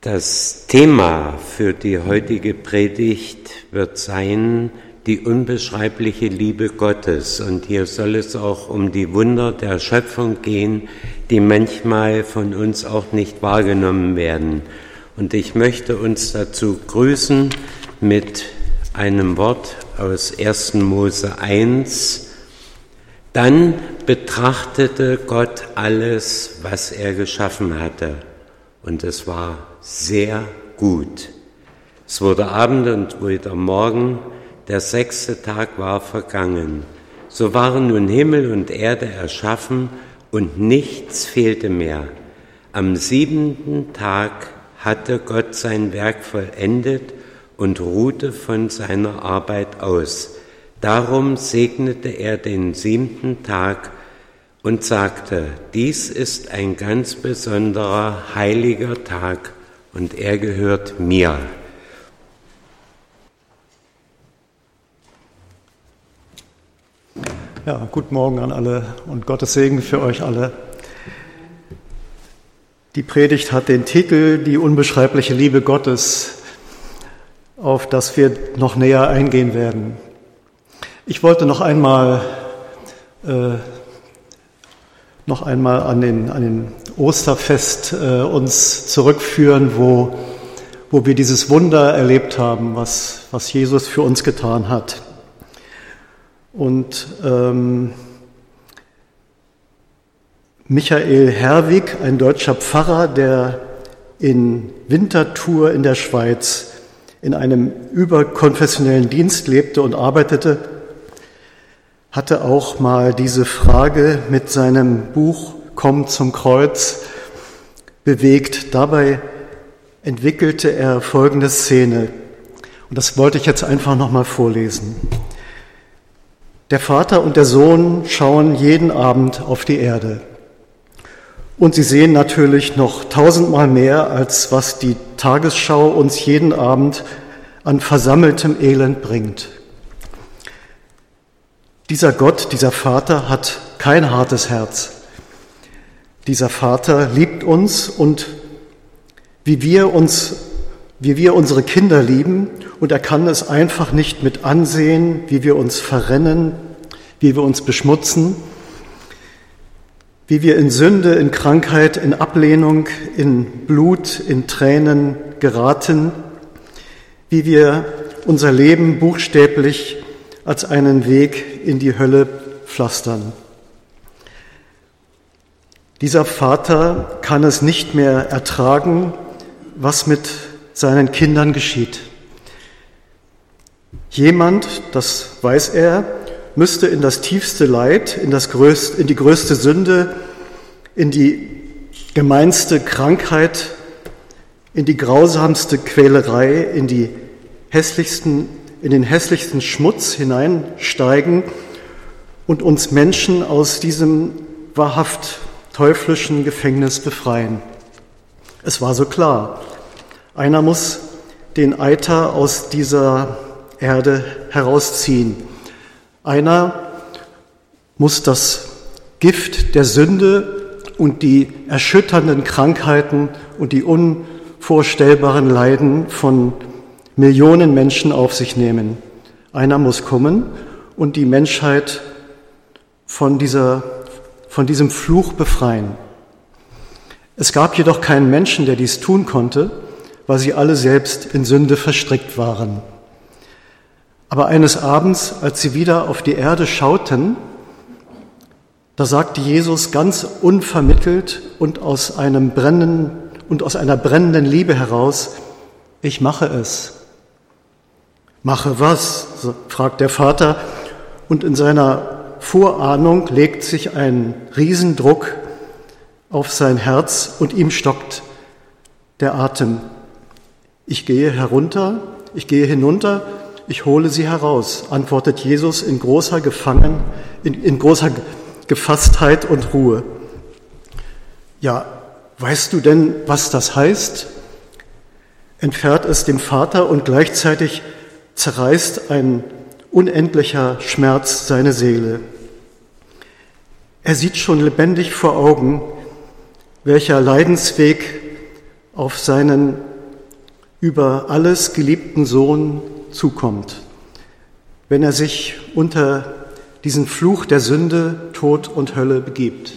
Das Thema für die heutige Predigt wird sein, die unbeschreibliche Liebe Gottes. Und hier soll es auch um die Wunder der Schöpfung gehen, die manchmal von uns auch nicht wahrgenommen werden. Und ich möchte uns dazu grüßen mit einem Wort aus 1. Mose 1. Dann betrachtete Gott alles, was er geschaffen hatte. Und es war sehr gut. Es wurde Abend und wieder Morgen, der 6. Tag war vergangen. So waren nun Himmel und Erde erschaffen und nichts fehlte mehr. Am 7. Tag hatte Gott sein Werk vollendet und ruhte von seiner Arbeit aus. Darum segnete er den 7. Tag und sagte, dies ist ein ganz besonderer, heiliger Tag und er gehört mir. Ja, guten Morgen an alle und Gottes Segen für euch alle. Die Predigt hat den Titel Die unbeschreibliche Liebe Gottes, auf das wir noch näher eingehen werden. Ich wollte noch einmal an den Osterfest uns zurückführen, wo wir dieses Wunder erlebt haben, was Jesus für uns getan hat. Und Michael Herwig, ein deutscher Pfarrer, der in Winterthur in der Schweiz in einem überkonfessionellen Dienst lebte und arbeitete, hatte auch mal diese Frage mit seinem Buch Komm zum Kreuz bewegt. Dabei entwickelte er folgende Szene. Und das wollte ich jetzt einfach nochmal vorlesen. Der Vater und der Sohn schauen jeden Abend auf die Erde. Und sie sehen natürlich noch 1000-mal mehr, als was die Tagesschau uns jeden Abend an versammeltem Elend bringt. Dieser Gott, dieser Vater hat kein hartes Herz. Dieser Vater liebt uns und wie wir unsere Kinder lieben, und er kann es einfach nicht mit ansehen, wie wir uns verrennen, wie wir uns beschmutzen, wie wir in Sünde, in Krankheit, in Ablehnung, in Blut, in Tränen geraten, wie wir unser Leben buchstäblich als einen Weg in die Hölle pflastern. Dieser Vater kann es nicht mehr ertragen, was mit seinen Kindern geschieht. Jemand, das weiß er, müsste in das tiefste Leid, in die größte Sünde, in die gemeinste Krankheit, in die grausamste Quälerei, in den hässlichsten Schmutz hineinsteigen und uns Menschen aus diesem wahrhaft teuflischen Gefängnis befreien. Es war so klar, einer muss den Eiter aus dieser Erde herausziehen. Einer muss das Gift der Sünde und die erschütternden Krankheiten und die unvorstellbaren Leiden von Millionen Menschen auf sich nehmen. Einer muss kommen und die Menschheit von diesem Fluch befreien. Es gab jedoch keinen Menschen, der dies tun konnte, weil sie alle selbst in Sünde verstrickt waren. Aber eines Abends, als sie wieder auf die Erde schauten, da sagte Jesus ganz unvermittelt und aus einer brennenden Liebe heraus, ich mache es. Mache was? Fragt der Vater, und in seiner Vorahnung legt sich ein Riesendruck auf sein Herz und ihm stockt der Atem. Ich gehe hinunter, ich hole sie heraus, antwortet Jesus in großer Gefasstheit und Ruhe. Ja, weißt du denn, was das heißt? Entfährt es dem Vater und gleichzeitig zerreißt ein unendlicher Schmerz seine Seele. Er sieht schon lebendig vor Augen, welcher Leidensweg auf seinen über alles geliebten Sohn zukommt, wenn er sich unter diesen Fluch der Sünde, Tod und Hölle begibt.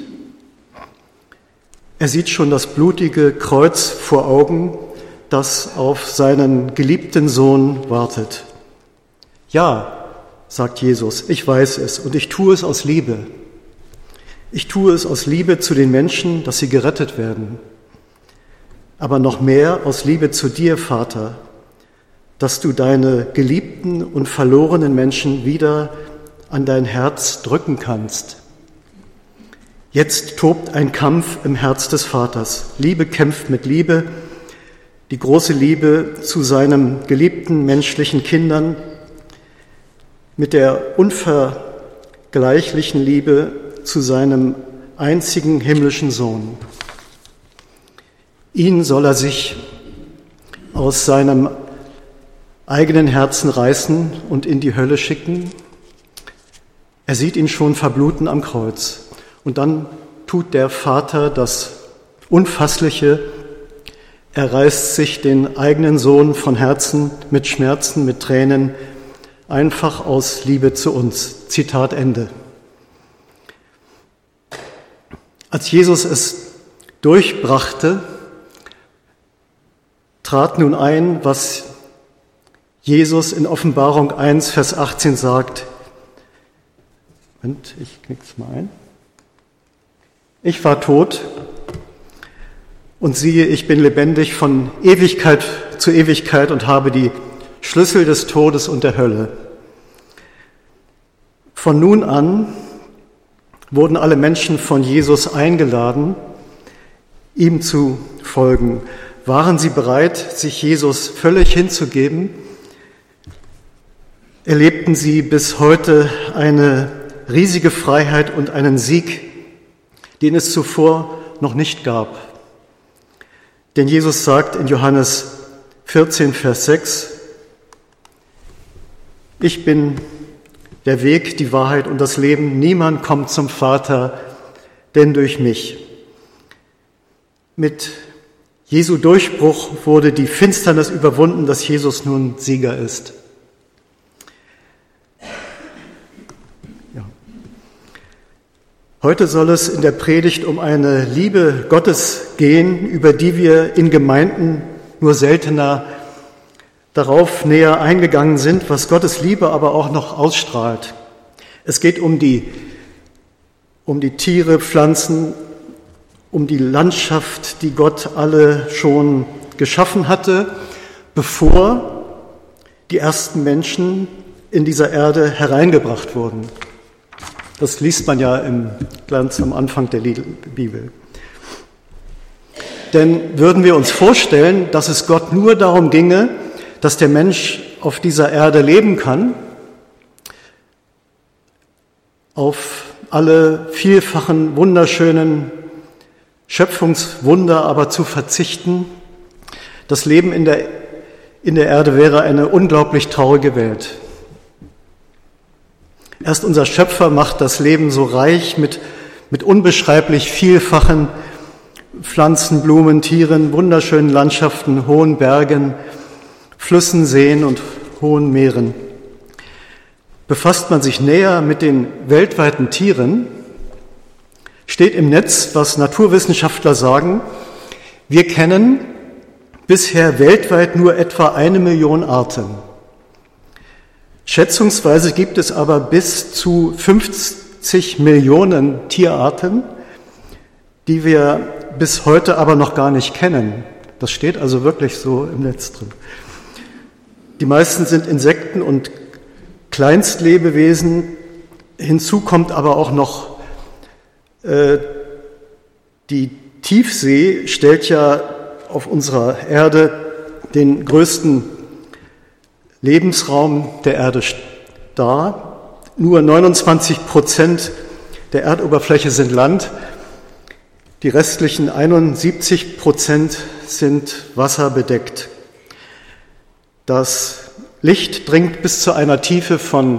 Er sieht schon das blutige Kreuz vor Augen, das auf seinen geliebten Sohn wartet. Ja, sagt Jesus, ich weiß es und ich tue es aus Liebe. Ich tue es aus Liebe zu den Menschen, dass sie gerettet werden. Aber noch mehr aus Liebe zu dir, Vater, dass du deine geliebten und verlorenen Menschen wieder an dein Herz drücken kannst. Jetzt tobt ein Kampf im Herz des Vaters. Liebe kämpft mit Liebe, die große Liebe zu seinen geliebten menschlichen Kindern, mit der unvergleichlichen Liebe zu seinem einzigen himmlischen Sohn. Ihn soll er sich aus seinem eigenen Herzen reißen und in die Hölle schicken. Er sieht ihn schon verbluten am Kreuz. Und dann tut der Vater das Unfassliche. Er reißt sich den eigenen Sohn von Herzen mit Schmerzen, mit Tränen, einfach aus Liebe zu uns. Zitat Ende. Als Jesus es durchbrachte, trat nun ein, was Jesus in Offenbarung 1, Vers 18 sagt. Und ich knick's mal ein. Ich war tot und siehe, ich bin lebendig von Ewigkeit zu Ewigkeit und habe die Schlüssel des Todes und der Hölle. Von nun an wurden alle Menschen von Jesus eingeladen, ihm zu folgen. Waren sie bereit, sich Jesus völlig hinzugeben? Erlebten sie bis heute eine riesige Freiheit und einen Sieg, den es zuvor noch nicht gab. Denn Jesus sagt in Johannes 14, Vers 6, ich bin der Weg, die Wahrheit und das Leben. Niemand kommt zum Vater, denn durch mich. Mit Jesu Durchbruch wurde die Finsternis überwunden, dass Jesus nun Sieger ist. Heute soll es in der Predigt um eine Liebe Gottes gehen, über die wir in Gemeinden nur seltener darauf näher eingegangen sind, was Gottes Liebe aber auch noch ausstrahlt. Es geht um die Tiere, Pflanzen, um die Landschaft, die Gott alle schon geschaffen hatte, bevor die ersten Menschen in dieser Erde hereingebracht wurden. Das liest man ja ganz am Anfang der Bibel. Denn würden wir uns vorstellen, dass es Gott nur darum ginge, dass der Mensch auf dieser Erde leben kann, auf alle vielfachen wunderschönen Schöpfungswunder aber zu verzichten, das Leben in der Erde wäre eine unglaublich traurige Welt. Erst unser Schöpfer macht das Leben so reich mit unbeschreiblich vielfachen Pflanzen, Blumen, Tieren, wunderschönen Landschaften, hohen Bergen, Flüssen, Seen und hohen Meeren. Befasst man sich näher mit den weltweiten Tieren, steht im Netz, was Naturwissenschaftler sagen, wir kennen bisher weltweit nur etwa 1 Million Arten. Schätzungsweise gibt es aber bis zu 50 Millionen Tierarten, die wir bis heute aber noch gar nicht kennen. Das steht also wirklich so im Netz drin. Die meisten sind Insekten und Kleinstlebewesen. Hinzu kommt aber auch noch die Tiefsee, stellt ja auf unserer Erde den größten Lebensraum der Erde dar. Nur 29% der Erdoberfläche sind Land. Die restlichen 71% sind wasserbedeckt. Das Licht dringt bis zu einer Tiefe von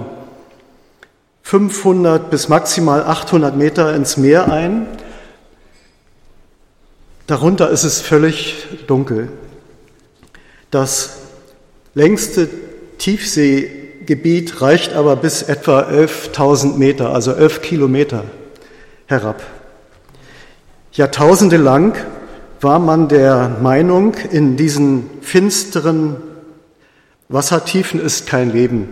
500 bis maximal 800 Meter ins Meer ein. Darunter ist es völlig dunkel. Das längste Tiefseegebiet reicht aber bis etwa 11.000 Meter, also 11 Kilometer herab. Jahrtausende lang war man der Meinung, in diesen finsteren Wassertiefen ist kein Leben.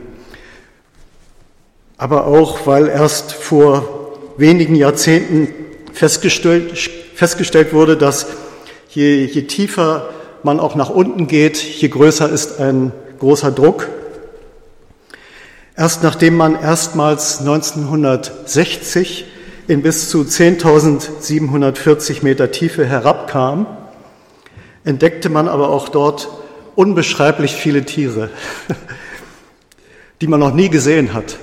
Aber auch, weil erst vor wenigen Jahrzehnten festgestellt wurde, dass je tiefer man auch nach unten geht, je größer ist ein großer Druck. Erst nachdem man erstmals 1960 in bis zu 10.740 Meter Tiefe herabkam, entdeckte man aber auch dort unbeschreiblich viele Tiere, die man noch nie gesehen hat.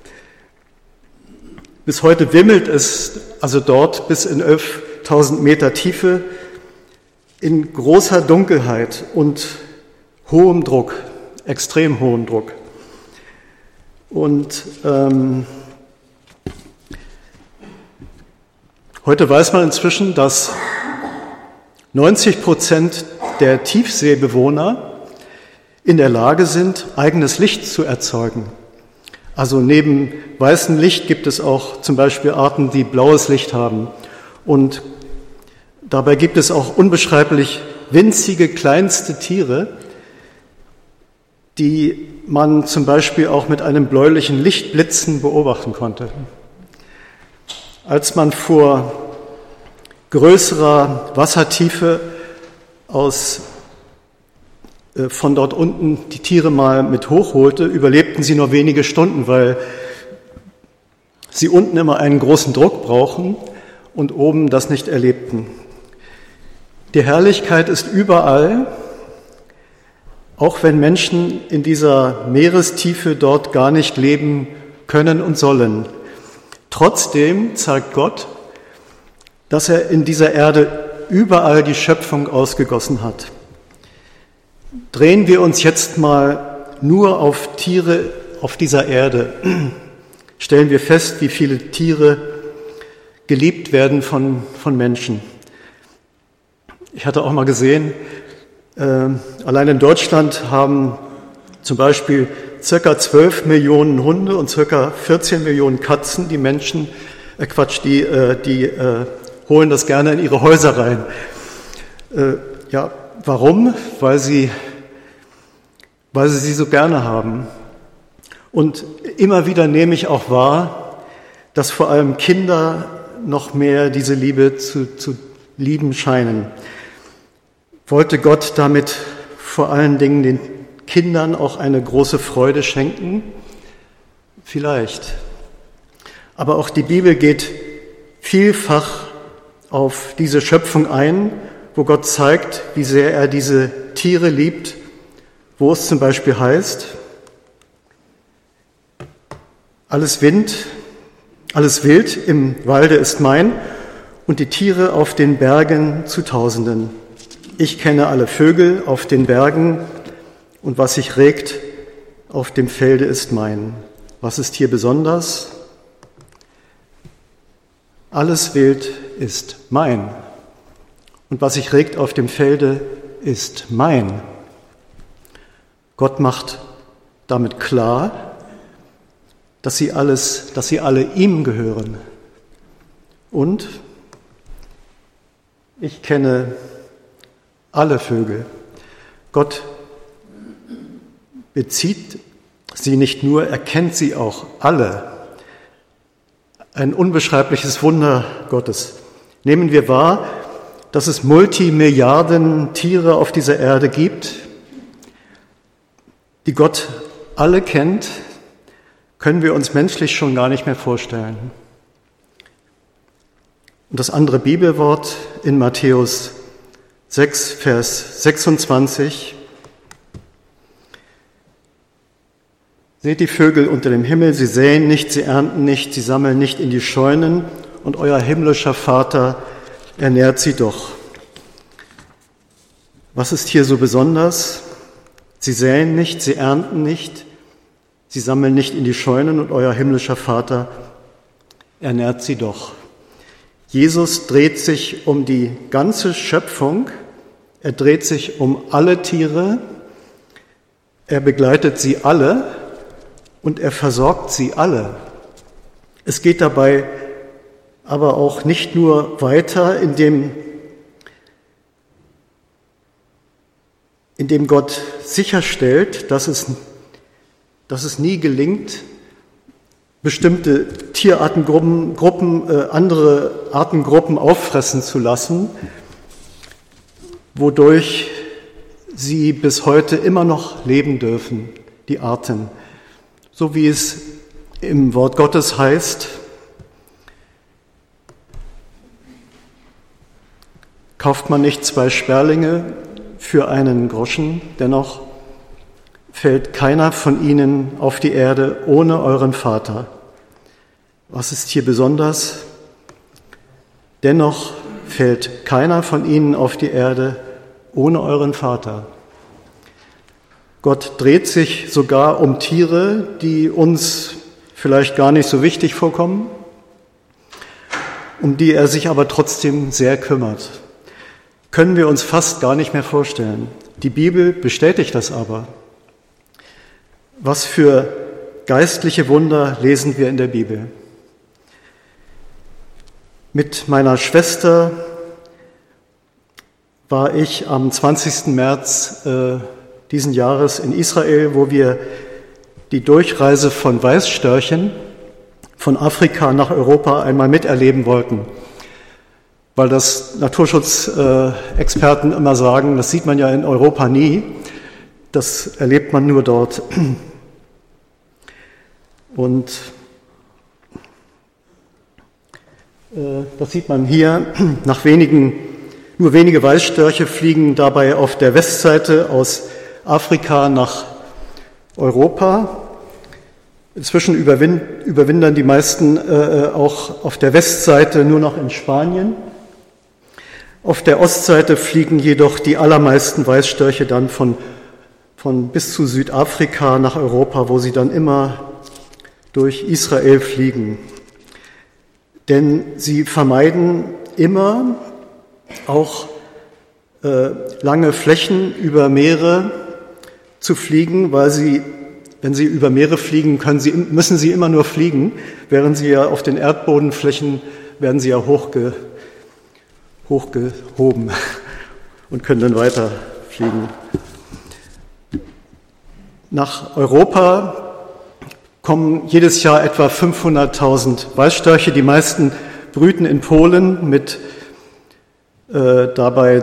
Bis heute wimmelt es also dort bis in 11.000 Meter Tiefe in großer Dunkelheit und hohem Druck, extrem hohem Druck. Und heute weiß man inzwischen, dass 90% der Tiefseebewohner in der Lage sind, eigenes Licht zu erzeugen. Also neben weißem Licht gibt es auch zum Beispiel Arten, die blaues Licht haben. Und dabei gibt es auch unbeschreiblich winzige, kleinste Tiere, die man zum Beispiel auch mit einem bläulichen Lichtblitzen beobachten konnte. Als man vor größerer Wassertiefe von dort unten die Tiere mal mit hochholte, überlebten sie nur wenige Stunden, weil sie unten immer einen großen Druck brauchen und oben das nicht erlebten. Die Herrlichkeit ist überall, auch wenn Menschen in dieser Meerestiefe dort gar nicht leben können und sollen. Trotzdem zeigt Gott, dass er in dieser Erde überall die Schöpfung ausgegossen hat. Drehen wir uns jetzt mal nur auf Tiere auf dieser Erde, stellen wir fest, wie viele Tiere geliebt werden von Menschen. Ich hatte auch mal gesehen, allein in Deutschland haben zum Beispiel ca. 12 Millionen Hunde und ca. 14 Millionen Katzen die Menschen, die holen das gerne in ihre Häuser rein. Warum? Weil sie so gerne haben. Und immer wieder nehme ich auch wahr, dass vor allem Kinder noch mehr diese Liebe zu lieben scheinen. Wollte Gott damit vor allen Dingen den Kindern auch eine große Freude schenken? Vielleicht. Aber auch die Bibel geht vielfach auf diese Schöpfung ein, wo Gott zeigt, wie sehr er diese Tiere liebt, wo es zum Beispiel heißt, alles Wild im Walde ist mein und die Tiere auf den Bergen zu Tausenden. Ich kenne alle Vögel auf den Bergen und was sich regt auf dem Felde ist mein. Was ist hier besonders? Alles Wild ist mein. Und was sich regt auf dem Felde ist mein. Gott macht damit klar, dass sie alle ihm gehören. Und ich kenne alle Vögel. Gott bezieht sie nicht nur, er kennt sie auch alle. Ein unbeschreibliches Wunder Gottes. Nehmen wir wahr, dass es Multimilliarden Tiere auf dieser Erde gibt, die Gott alle kennt, können wir uns menschlich schon gar nicht mehr vorstellen. Und das andere Bibelwort in Matthäus 6, Vers 26. Seht die Vögel unter dem Himmel, sie säen nicht, sie ernten nicht, sie sammeln nicht in die Scheunen und euer himmlischer Vater ernährt sie doch. Was ist hier so besonders? Sie säen nicht, sie ernten nicht, sie sammeln nicht in die Scheunen und euer himmlischer Vater ernährt sie doch. Jesus dreht sich um die ganze Schöpfung, er dreht sich um alle Tiere er begleitet sie alle und er versorgt sie alle. Es geht dabei aber auch nicht nur weiter, indem Gott sicherstellt, dass es nie gelingt, bestimmte Tierartengruppen, andere Artengruppen auffressen zu lassen, wodurch sie bis heute immer noch leben dürfen, die Arten. So wie es im Wort Gottes heißt, kauft man nicht 2 Sperlinge für einen Groschen, dennoch fällt keiner von ihnen auf die Erde ohne euren Vater. Was ist hier besonders? Dennoch fällt keiner von ihnen auf die Erde ohne euren Vater. Gott dreht sich sogar um Tiere, die uns vielleicht gar nicht so wichtig vorkommen, um die er sich aber trotzdem sehr kümmert. Können wir uns fast gar nicht mehr vorstellen. Die Bibel bestätigt das aber. Was für geistliche Wunder lesen wir in der Bibel? Mit meiner Schwester war ich am 20. März diesen Jahres in Israel, wo wir die Durchreise von Weißstörchen von Afrika nach Europa einmal miterleben wollten. Weil das Naturschutzexperten immer sagen, das sieht man ja in Europa nie, das erlebt man nur dort. Und das sieht man hier. Nur wenige Weißstörche fliegen dabei auf der Westseite aus Afrika nach Europa. Inzwischen überwintern die meisten auch auf der Westseite nur noch in Spanien. Auf der Ostseite fliegen jedoch die allermeisten Weißstörche dann von bis zu Südafrika nach Europa, wo sie dann immer durch Israel fliegen. Denn sie vermeiden immer auch lange Flächen über Meere zu fliegen, weil wenn sie über Meere fliegen, müssen sie immer nur fliegen, während sie ja auf den Erdbodenflächen werden sie ja hochgehoben und können dann weiter fliegen. Nach Europa kommen jedes Jahr etwa 500.000 Weißstörche. Die meisten brüten in Polen mit dabei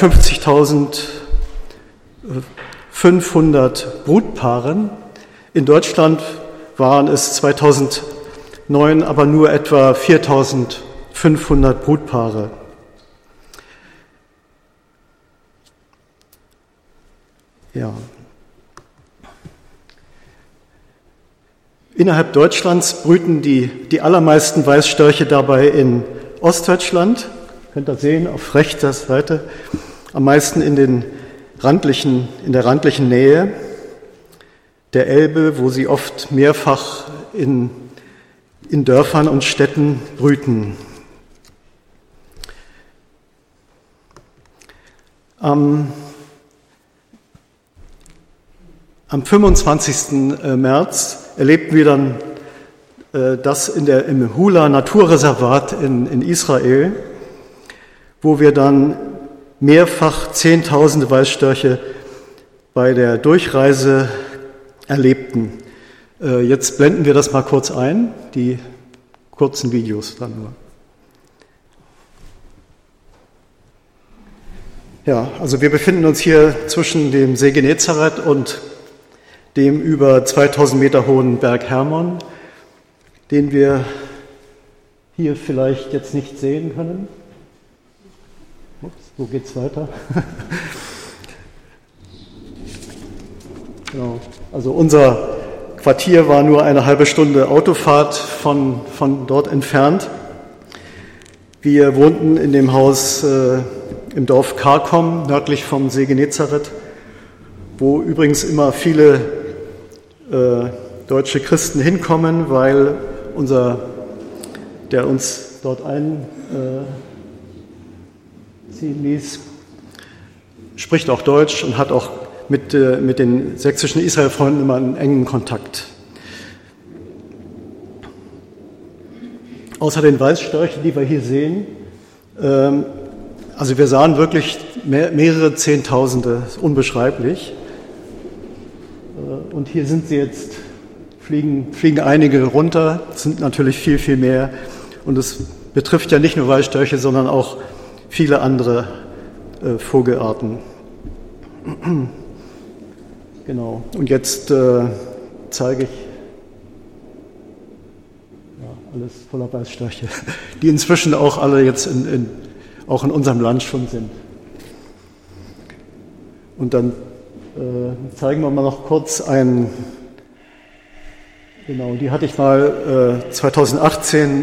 52.500 Brutpaaren. In Deutschland waren es 2009 aber nur etwa 4.500 Brutpaare. Ja. Innerhalb Deutschlands brüten die allermeisten Weißstörche dabei in Ostdeutschland. Könnt ihr sehen, auf rechter Seite, am meisten in der randlichen Nähe der Elbe, wo sie oft mehrfach in Dörfern und Städten brüten. Am 25. März erlebten wir dann das im Hula Naturreservat in Israel, wo wir dann mehrfach Zehntausende Weißstörche bei der Durchreise erlebten. Jetzt blenden wir das mal kurz ein, die kurzen Videos dann nur. Ja, also wir befinden uns hier zwischen dem See Genezareth und dem über 2000 Meter hohen Berg Hermon, den wir hier vielleicht jetzt nicht sehen können. Ups, wo geht's weiter? Genau. Also unser Quartier war nur eine halbe Stunde Autofahrt von dort entfernt. Wir wohnten in dem Haus im Dorf Karkom, nördlich vom See Genezareth, wo übrigens immer viele deutsche Christen hinkommen, weil der uns dort einziehen ließ, spricht auch Deutsch und hat auch mit den sächsischen Israelfreunden immer einen engen Kontakt. Außer den Weißstörchen, die wir hier sehen, also wir sahen wirklich mehrere Zehntausende, unbeschreiblich. Und hier sind sie jetzt, fliegen einige runter, es sind natürlich viel, viel mehr. Und es betrifft ja nicht nur Weißstörche, sondern auch viele andere Vogelarten. Genau. Und jetzt zeige ich alles voller Weißstörche, die inzwischen auch alle jetzt auch in unserem Land schon sind. Und dann zeigen wir mal noch kurz die hatte ich mal 2018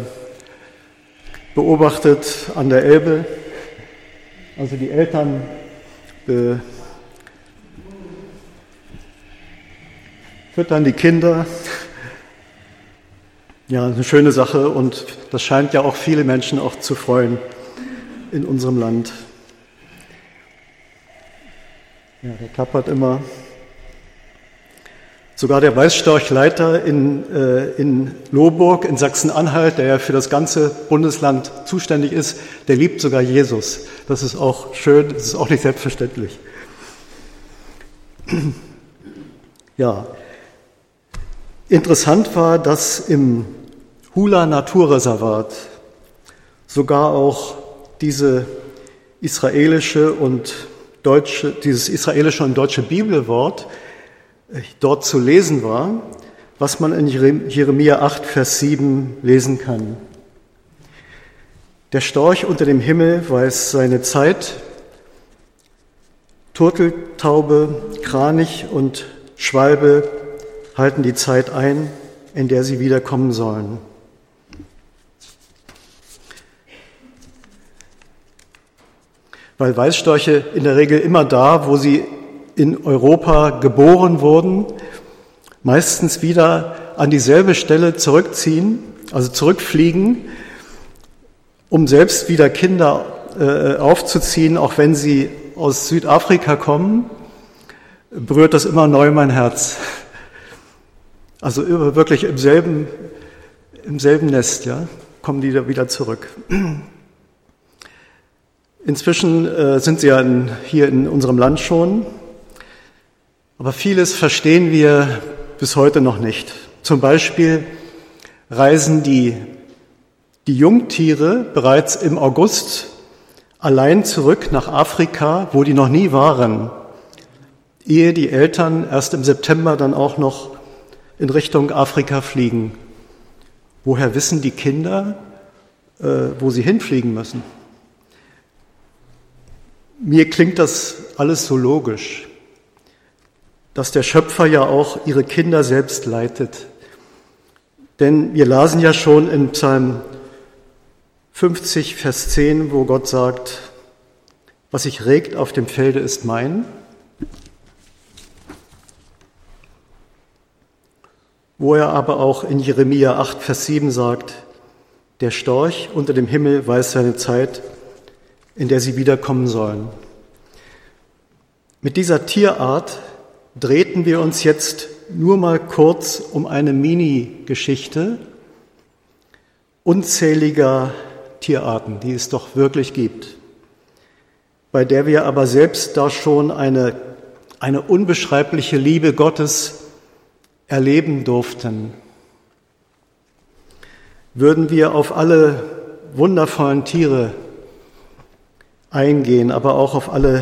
beobachtet an der Elbe. Also die Eltern füttern die Kinder. Ja, eine schöne Sache und das scheint ja auch viele Menschen auch zu freuen in unserem Land. Ja, der klappert immer. Sogar der Weißstorchleiter in Lohburg in Sachsen-Anhalt, der ja für das ganze Bundesland zuständig ist, der liebt sogar Jesus. Das ist auch schön, das ist auch nicht selbstverständlich. Ja, interessant war, dass im Hula Naturreservat sogar auch dieses israelische und deutsche Bibelwort dort zu lesen war, was man in Jeremia 8, Vers 7 lesen kann. Der Storch unter dem Himmel weiß seine Zeit, Turteltaube, Kranich und Schwalbe halten die Zeit ein, in der sie wiederkommen sollen. Weil Weißstörche in der Regel immer da, wo sie in Europa geboren wurden, meistens wieder an dieselbe Stelle zurückziehen, also zurückfliegen, um selbst wieder Kinder aufzuziehen, auch wenn sie aus Südafrika kommen, berührt das immer neu mein Herz. Also wirklich im selben Nest, ja, kommen die da wieder zurück. Inzwischen sind sie ja hier in unserem Land schon, aber vieles verstehen wir bis heute noch nicht. Zum Beispiel reisen die Jungtiere bereits im August allein zurück nach Afrika, wo die noch nie waren, ehe die Eltern erst im September dann auch noch in Richtung Afrika fliegen. Woher wissen die Kinder, wo sie hinfliegen müssen? Mir klingt das alles so logisch, dass der Schöpfer ja auch ihre Kinder selbst leitet. Denn wir lasen ja schon in Psalm 50, Vers 10, wo Gott sagt, was sich regt auf dem Felde ist mein. Wo er aber auch in Jeremia 8, Vers 7 sagt, der Storch unter dem Himmel weiß seine Zeit, in der sie wiederkommen sollen. Mit dieser Tierart drehten wir uns jetzt nur mal kurz um eine Mini-Geschichte unzähliger Tierarten, die es doch wirklich gibt, bei der wir aber selbst da schon eine unbeschreibliche Liebe Gottes erleben durften. Würden wir auf alle wundervollen Tiere eingehen, aber auch auf alle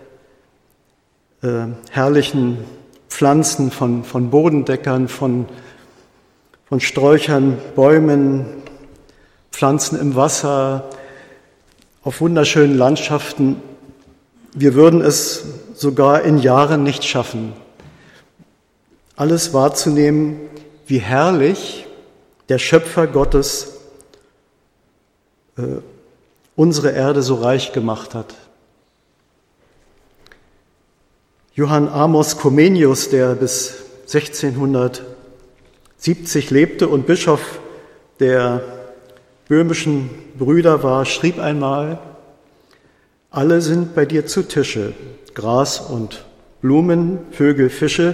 herrlichen Pflanzen von Bodendeckern, von Sträuchern, Bäumen, Pflanzen im Wasser, auf wunderschönen Landschaften. Wir würden es sogar in Jahren nicht schaffen, alles wahrzunehmen, wie herrlich der Schöpfer Gottes unsere Erde so reich gemacht hat. Johann Amos Comenius, der bis 1670 lebte und Bischof der böhmischen Brüder war, schrieb einmal, alle sind bei dir zu Tische, Gras und Blumen, Vögel, Fische,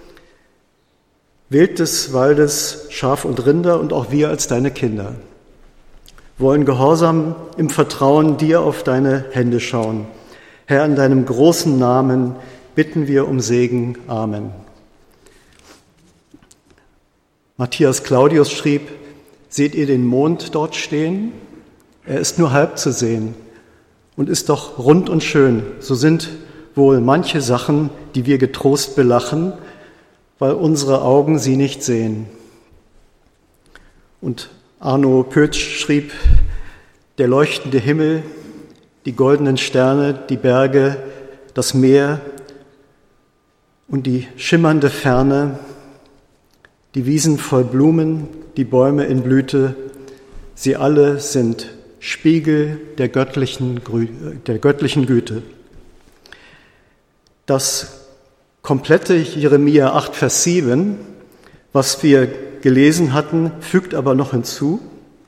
Wild des Waldes, Schaf und Rinder und auch wir als deine Kinder wollen gehorsam im Vertrauen dir auf deine Hände schauen. Herr, in deinem großen Namen bitten wir um Segen. Amen. Matthias Claudius schrieb, seht ihr den Mond dort stehen? Er ist nur halb zu sehen und ist doch rund und schön. So sind wohl manche Sachen, die wir getrost belachen, weil unsere Augen sie nicht sehen. Und Arno Pötsch schrieb, der leuchtende Himmel, die goldenen Sterne, die Berge, das Meer und die schimmernde Ferne, die Wiesen voll Blumen, die Bäume in Blüte, sie alle sind Spiegel der göttlichen Güte. Das komplette Jeremia 8, Vers 7, was wir gelesen hatten, fügt aber noch hinzu,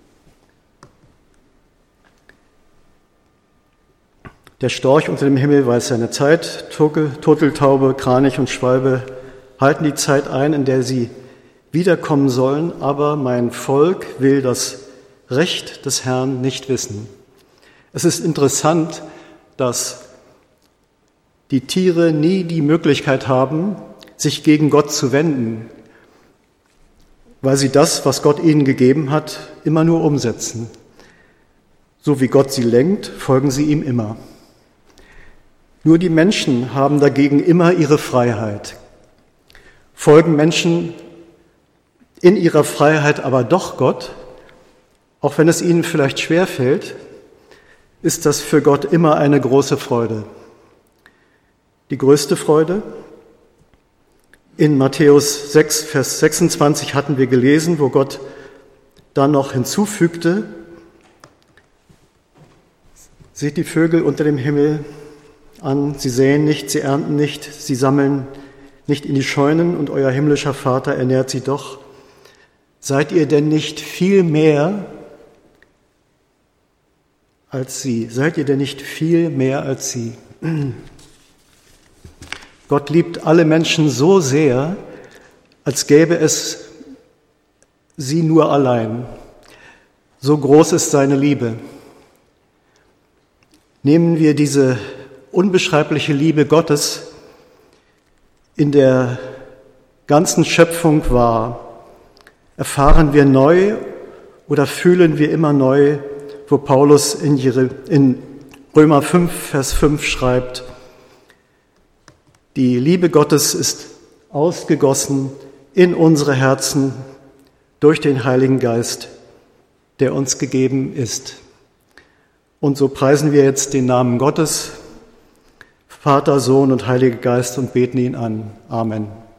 der Storch unter dem Himmel weiß seine Zeit, Turteltaube, Kranich und Schwalbe halten die Zeit ein, in der sie wiederkommen sollen, aber mein Volk will das Recht des Herrn nicht wissen. Es ist interessant, dass die Tiere nie die Möglichkeit haben, sich gegen Gott zu wenden, weil sie das, was Gott ihnen gegeben hat, immer nur umsetzen. So wie Gott sie lenkt, folgen sie ihm immer. Nur die Menschen haben dagegen immer ihre Freiheit. Folgen Menschen in ihrer Freiheit aber doch Gott, auch wenn es ihnen vielleicht schwerfällt, ist das für Gott immer eine große Freude. Die größte Freude? In Matthäus 6, Vers 26 hatten wir gelesen, wo Gott dann noch hinzufügte, seht die Vögel unter dem Himmel an, sie säen nicht, sie ernten nicht, sie sammeln nicht in die Scheunen und euer himmlischer Vater ernährt sie doch. Seid ihr denn nicht viel mehr als sie? Seid ihr denn nicht viel mehr als sie? Gott liebt alle Menschen so sehr, als gäbe es sie nur allein. So groß ist seine Liebe. Nehmen wir diese unbeschreibliche Liebe Gottes in der ganzen Schöpfung wahr. Erfahren wir neu oder fühlen wir immer neu, wo Paulus in Römer 5, Vers 5 schreibt, die Liebe Gottes ist ausgegossen in unsere Herzen durch den Heiligen Geist, der uns gegeben ist. Und so preisen wir jetzt den Namen Gottes, Vater, Sohn und Heiliger Geist und beten ihn an. Amen.